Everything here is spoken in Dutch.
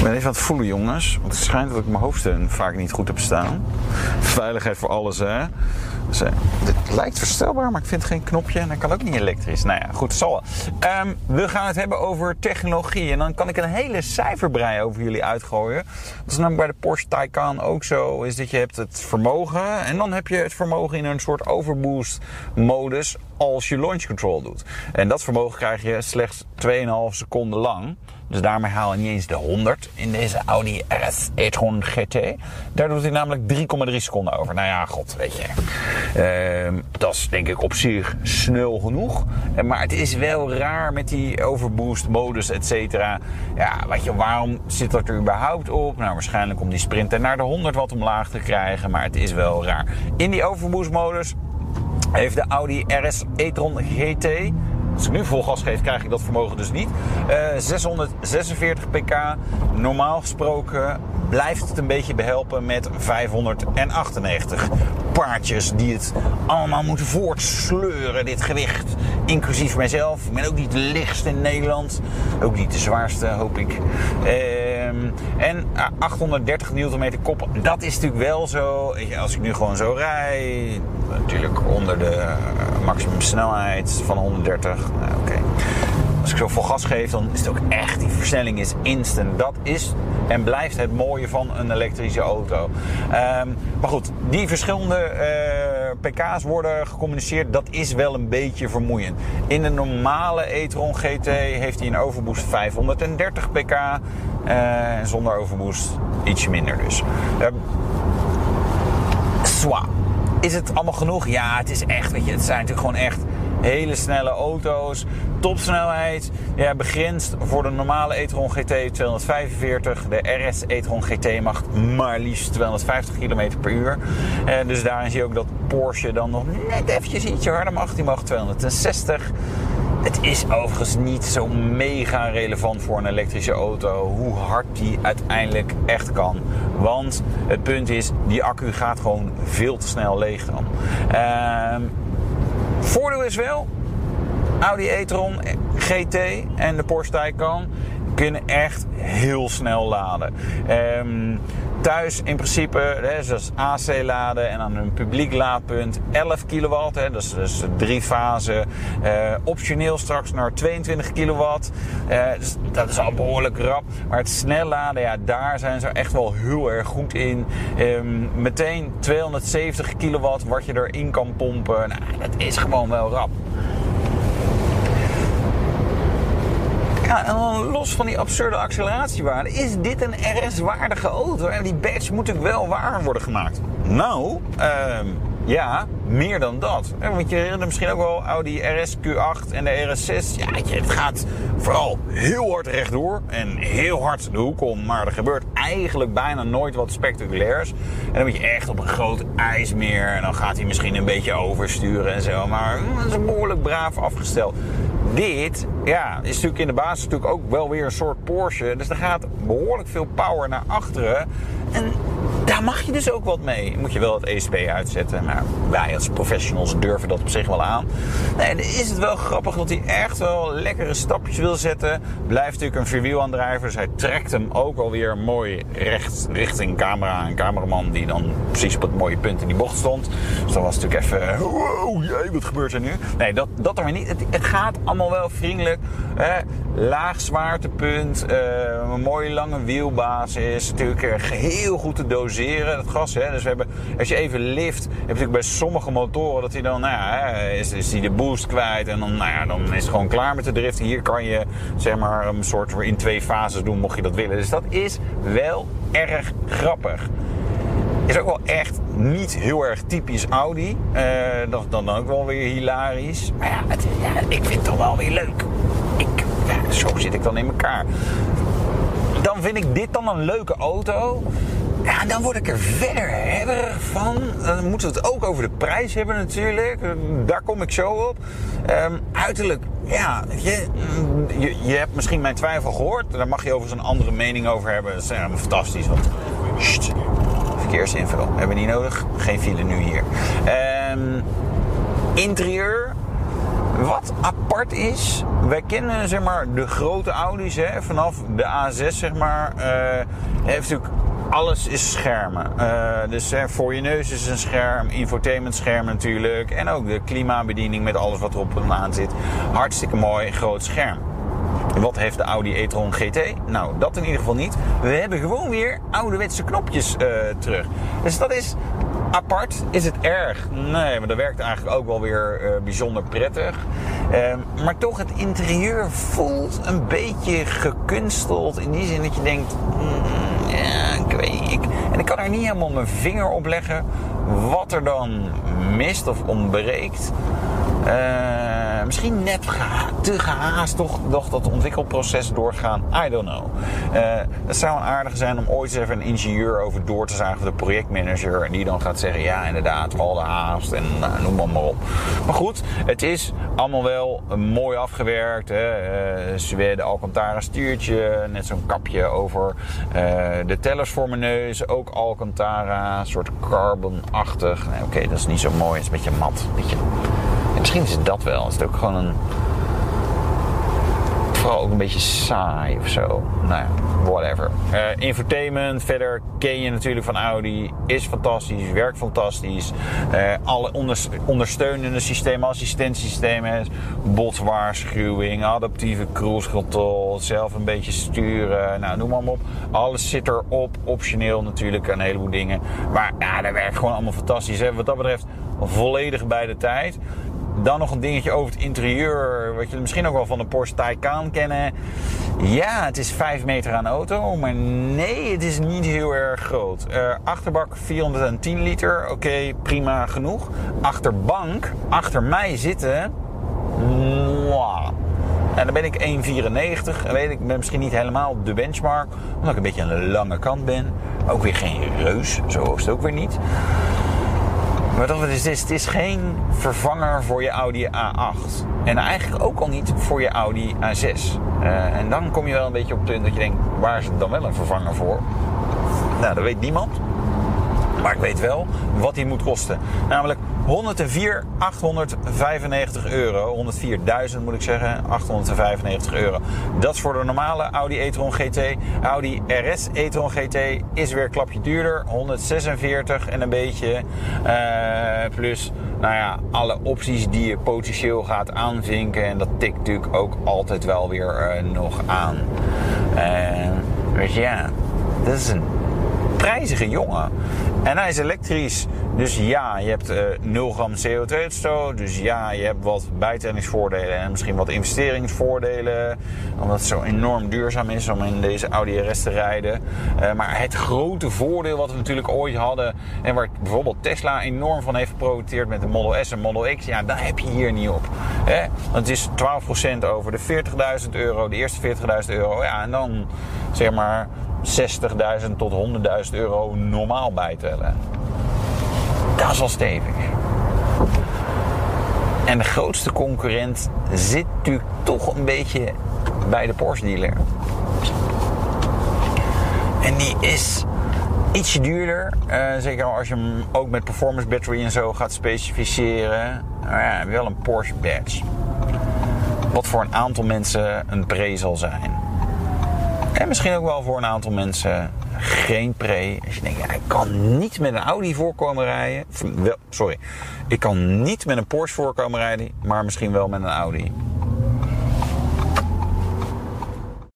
ben even aan het voelen, jongens. Want het schijnt dat ik mijn hoofdsteun vaak niet goed heb staan. Veiligheid voor alles, hè. Dus, dit lijkt verstelbaar, maar ik vind geen knopje. En dat kan ook niet elektrisch. Nou ja, goed, zal wel. We gaan het hebben over technologie. En dan kan ik een hele cijferbrei over jullie uitgooien. Dat is namelijk bij de Porsche Taycan ook zo. Is dat je hebt het vermogen. En dan heb je het vermogen in een soort overboost modus als je launch control doet. En dat vermogen krijg je slechts 2,5 seconden lang. Dus daarmee haal je niet eens de 100 in deze Audi RS e-tron GT. Daar doet hij namelijk 3,3 seconden over. Nou ja, god, weet je. Dat is denk ik op zich snel genoeg. Maar het is wel raar met die overboost modus, et cetera. Ja, weet je, waarom zit dat er überhaupt op? Nou, waarschijnlijk om die sprinter naar de 100 watt omlaag te krijgen. Maar het is wel raar. In die overboost modus heeft de Audi RS e-tron GT... Als ik nu vol gas geef, krijg ik dat vermogen dus niet. 646 pk. Normaal gesproken blijft het een beetje behelpen met 598 paardjes die het allemaal moeten voortsleuren, dit gewicht. Inclusief mijzelf. Ik ben ook niet de lichtste in Nederland. Ook niet de zwaarste, hoop ik. En 830 Nm kop. Dat is natuurlijk wel zo. Als ik nu gewoon zo rijd, natuurlijk onder de maximum snelheid van 130. Nou, oké. Als ik zo vol gas geef, dan is het ook echt, die versnelling is instant. Dat is en blijft het mooie van een elektrische auto. Maar goed, die verschillende pk's worden gecommuniceerd. Dat is wel een beetje vermoeiend. In de normale e-tron GT heeft hij een overboost 530 pk. En zonder overboost ietsje minder dus. Is het allemaal genoeg? Ja, het is echt, weet je, het zijn natuurlijk gewoon echt hele snelle auto's. Topsnelheid, ja, begrensd voor de normale e-tron GT 245. De RS e-tron GT mag maar liefst 250 km per uur. Dus daarin zie je ook dat Porsche dan nog net eventjes ietsje harder mag. Die mag 260. Het is overigens niet zo mega relevant voor een elektrische auto hoe hard die uiteindelijk echt kan. Want het punt is, die accu gaat gewoon veel te snel leeg dan. Voordeel is wel, Audi e-tron GT en de Porsche Taycan kunnen echt heel snel laden. Thuis in principe, dus AC laden en aan een publiek laadpunt 11 kilowatt. Dat is dus 3 fasen. Optioneel straks naar 22 kilowatt. Dus dat is al behoorlijk rap. Maar het snel laden, ja, daar zijn ze echt wel heel erg goed in. Meteen 270 kilowatt wat je erin kan pompen. Nou, dat is gewoon wel rap. Ja, en dan los van die absurde acceleratiewaarde, is dit een RS-waardige auto? En die badge moet ook wel waar worden gemaakt. Nou, ja, meer dan dat. Want je herinnert misschien ook wel Audi RS Q8 en de RS6. Ja, het gaat vooral heel hard rechtdoor en heel hard de hoek om. Maar er gebeurt eigenlijk bijna nooit wat spectaculairs. En dan moet je echt op een groot ijsmeer. En dan gaat hij misschien een beetje oversturen en zo. Maar dat is behoorlijk braaf afgesteld. Dit, ja, is natuurlijk in de basis natuurlijk ook wel weer een soort Porsche. Dus er gaat behoorlijk veel power naar achteren. En daar mag je dus ook wat mee. Moet je wel het ESP uitzetten. Maar wij als professionals durven dat op zich wel aan. Nee, dan is het wel grappig dat hij echt wel lekkere stapjes wil zetten. Blijft natuurlijk een vierwielaandrijver. Dus hij trekt hem ook alweer mooi recht richting camera. Een cameraman die dan precies op het mooie punt in die bocht stond. Dus dan was het natuurlijk even, wow, jee, wat gebeurt er nu? Nee, dat er maar niet. Het gaat allemaal wel vriendelijk. Laag zwaartepunt. Een mooie lange wielbasis. Natuurlijk heel goed te doseren, dat gas. Dus we hebben, als je even lift, heb je natuurlijk bij sommige motoren dat hij dan, nou ja, is hij de boost kwijt en dan, nou ja, dan is het gewoon klaar met de drift. Hier kan je, zeg maar, een soort in 2 fases doen, mocht je dat willen. Dus dat is wel erg grappig. Is ook wel echt niet heel erg typisch Audi. Dat is dan ook wel weer hilarisch. Maar ja, ik vind het toch wel weer leuk. Zo zit ik dan in elkaar. Dan vind ik dit dan een leuke auto. Ja, dan word ik er verder hebberig van. Dan moeten we het ook over de prijs hebben natuurlijk. Daar kom ik zo op. Uiterlijk, ja, je hebt misschien mijn twijfel gehoord. Daar mag je overigens een andere mening over hebben. Dat is helemaal fantastisch. Want, verkeersinfo hebben we niet nodig. Geen file nu hier. Interieur. Wat apart is, wij kennen zeg maar de grote Audi's, hè, vanaf de A6 zeg maar, heeft natuurlijk alles is schermen. Dus voor je neus is een scherm, infotainmentscherm natuurlijk en ook de klimabediening met alles wat erop en aan zit. Hartstikke mooi, groot scherm. Wat heeft de Audi e-tron GT? Nou, dat in ieder geval niet. We hebben gewoon weer ouderwetse knopjes terug. Dus dat is apart. Is het erg? Nee, maar dat werkt eigenlijk ook wel weer bijzonder prettig. Maar toch, het interieur voelt een beetje gekunsteld. In die zin dat je denkt... ja, ik weet niet. En ik kan er niet helemaal mijn vinger op leggen wat er dan mist of ontbreekt. Misschien net te gehaast toch dat ontwikkelproces doorgaan. I don't know. Het zou een aardige zijn om ooit eens even een ingenieur over door te zagen, de projectmanager. En die dan gaat zeggen, ja inderdaad, we hadden haast en noem maar op. Maar goed, het is allemaal wel mooi afgewerkt. Zweden Alcantara stuurtje, net zo'n kapje over de tellers voor mijn neus. Ook Alcantara, een soort carbon-achtig. Nee, oké, dat is niet zo mooi, het is een beetje mat. Misschien is het dat wel. Is het ook gewoon vooral ook een beetje saai of zo. Nou ja, whatever. Infotainment, verder ken je natuurlijk van Audi. Is fantastisch, werkt fantastisch. Alle ondersteunende systemen, assistentiesystemen. Botswaarschuwing, adaptieve cruise control, zelf een beetje sturen. Nou, noem maar op. Alles zit erop. Optioneel natuurlijk, een heleboel dingen. Maar ja, dat werkt gewoon allemaal fantastisch. Hè? Wat dat betreft volledig bij de tijd. Dan nog een dingetje over het interieur, wat jullie misschien ook wel van de Porsche Taycan kennen. Ja, het is 5 meter aan auto, maar nee, het is niet heel erg groot. Achterbak 410 liter, oké, prima genoeg. Achterbank, achter mij zitten... En dan ben ik 1,94. En weet ik, ben misschien niet helemaal de benchmark, omdat ik een beetje aan de lange kant ben. Maar ook weer geen reus, zo is het ook weer niet. Maar toch, het is geen vervanger voor je Audi A8. En eigenlijk ook al niet voor je Audi A6. En dan kom je wel een beetje op het punt dat je denkt, waar is het dan wel een vervanger voor? Nou, dat weet niemand. Maar ik weet wel wat die moet kosten. Namelijk 104.895 euro. 104.000 moet ik zeggen. 895 euro. Dat is voor de normale Audi e-tron GT. Audi RS e-tron GT is weer een klapje duurder. 146 en een beetje. Plus, nou ja, alle opties die je potentieel gaat aanvinken. En dat tikt natuurlijk ook altijd wel weer nog aan. Dus ja, dat is een prijzige jongen. En hij is elektrisch. Dus ja, je hebt 0 gram CO2-uitstoot. Dus ja, je hebt wat bijtellingsvoordelen en misschien wat investeringsvoordelen. Omdat het zo enorm duurzaam is om in deze Audi RS te rijden. Maar het grote voordeel wat we natuurlijk ooit hadden, en waar bijvoorbeeld Tesla enorm van heeft geprofiteerd met de Model S en Model X, ja, daar heb je hier niet op. Want het is 12% over de 40.000 euro, de eerste 40.000 euro. Ja, en dan zeg maar 60.000 tot 100.000 euro normaal bijtellen. Dat is wel stevig. En de grootste concurrent zit natuurlijk toch een beetje bij de Porsche dealer. En die is ietsje duurder. Zeker als je hem ook met performance battery en zo gaat specificeren. Maar ja, wel een Porsche badge. Wat voor een aantal mensen een pre zal zijn. En misschien ook wel voor een aantal mensen geen pre. Als je denkt, ja, ik kan niet met een Audi voorkomen rijden. Ik kan niet met een Porsche voorkomen rijden, maar misschien wel met een Audi.